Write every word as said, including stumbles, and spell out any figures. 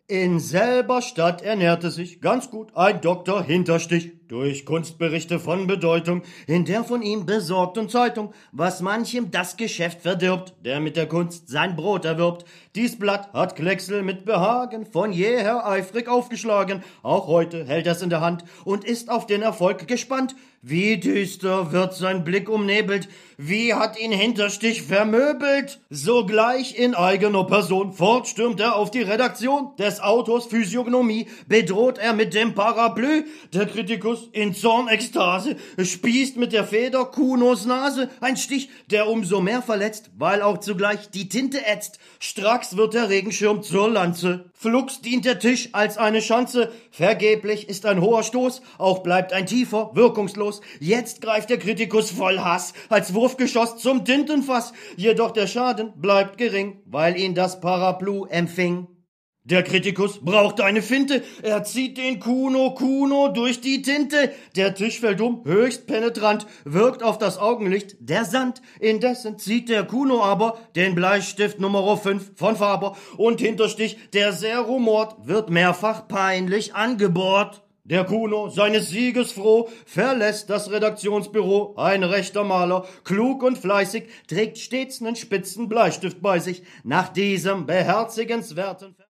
In selber Stadt ernährte sich ganz gut ein Doktor Hinterstich durch Kunstberichte von Bedeutung in der von ihm besorgten Zeitung, was manchem das Geschäft verdirbt, der mit der Kunst sein Brot erwirbt. Dies Blatt hat Klecksel mit Behagen von jeher eifrig aufgeschlagen, auch heute hält er's in der Hand und ist auf den Erfolg gespannt. Wie düster wird sein Blick umnebelt, wie hat ihn Hinterstich vermöbelt. Sogleich in eigener Person fortstürmt er auf die Redaktion des Autors Physiognomie, bedroht er mit dem Paraplü. Der Kritikus in Zornekstase spießt mit der Feder Kunos Nase, ein Stich, der umso mehr verletzt, weil auch zugleich die Tinte ätzt. Stracks wird der Regenschirm zur Lanze, flugs dient der Tisch als eine Schanze, vergeblich ist ein hoher Stoß, auch bleibt ein tiefer wirkungslos. Jetzt greift der Kritikus voll Hass als Wurfgeschoss zum Tintenfass, jedoch der Schaden bleibt gering, weil ihn das Paraplu empfing. Der Kritikus braucht eine Finte, er zieht den Kuno Kuno durch die Tinte. Der Tisch fällt um, höchst penetrant, wirkt auf das Augenlicht der Sand. Indessen zieht der Kuno aber den Bleistift Nummer fünf von Faber und Hinterstich, der sehr rumort, wird mehrfach peinlich angebohrt. Der Kuno, seines Sieges froh, verlässt das Redaktionsbüro. Ein rechter Maler, klug und fleißig, trägt stets nen spitzen Bleistift bei sich. Nach diesem beherzigenswerten